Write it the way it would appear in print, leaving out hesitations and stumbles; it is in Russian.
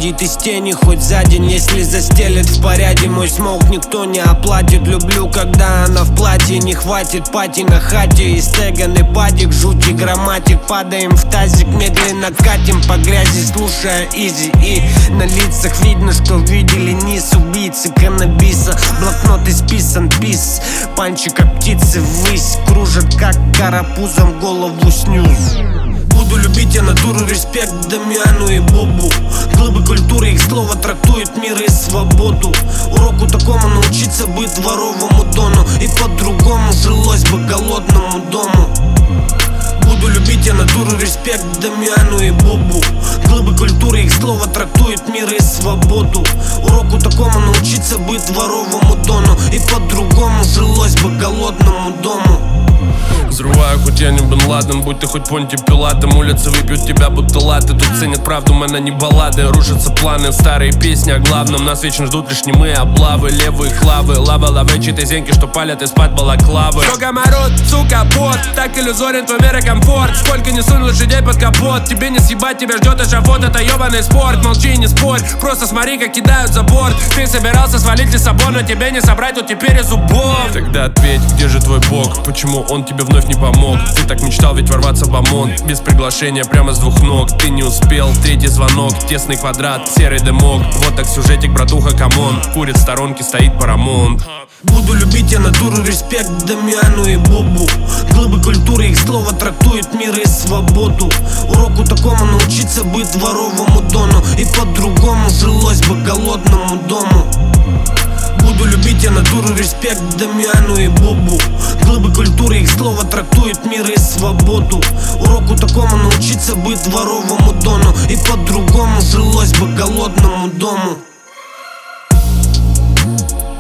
выйдет из тени хоть за день, если застелит в порядке. Мой смог никто не оплатит. Люблю, когда она в платье. Не хватит пати на хате. И стеганый падик, жути грамматик. Падаем в тазик, медленно катим по грязи, слушая изи. И на лицах видно, что видели низ убийцы каннабиса. Блокнот исписан, пис. Панчи как птицы ввысь, кружат как карапузом голову снюс. Буду любить я натуру, респект Дамиану и Бобу. Глыбы культуры, их слово трактует мир и свободу. Уроку такому научиться быть дворовому дону. И по-другому жилось бы голодному дому. Буду любить я натуру, респект Дамиану и Бобу. Глыбы культуры, их слово трактует мир и свободу. Уроку такому научиться быть дворовому дону. И по-другому жилось бы голодному дому. Взрываю, хоть я не Бен Ладен, будь ты хоть Понти Пилатом. Улицы выпьют тебя, будто латы. Тут ценят правду, мэна, не баллады. Рушатся планы, старые песни о главном. Нас вечно ждут лишь немые облавы. Левые клавы, лава-лавы, чьи-то зенки, что палят из-под балаклавы. Что гоморот, сука, пот. Так иллюзорен твой мир и комфорт. Сколько не сунь лошадей под капот. Тебе не съебать, тебя ждет эшафот. Это ебаный спорт, молчи и не спорь. Просто смотри, как кидают за борт. Ты собирался свалить Лиссабон, но тебе не собрать, тут теперь из зубов. Тогда ответь, где же твой бог? Почему он тебе вновь не помог? Ты так мечтал ведь ворваться в ОМОН. Без приглашения прямо с двух ног. Ты не успел, третий звонок. Тесный квадрат, серый дымок. Вот так сюжетик, братуха, камон. Курит в сторонке, стоит Парамонт. Буду любить я натуру, респект Дамиану и Бобу. Глыбы культуры, их слово трактует мир и свободу. Уроку такому научиться быть дворовому дону. И по-другому жилось бы голодному дому. Буду любить я натуру, респект Дамиану и Бобу. Глыбы культуры, их слово трактует мир и свободу. Уроку такому научиться быть дворовому дону. И по-другому жилось бы голодному дому.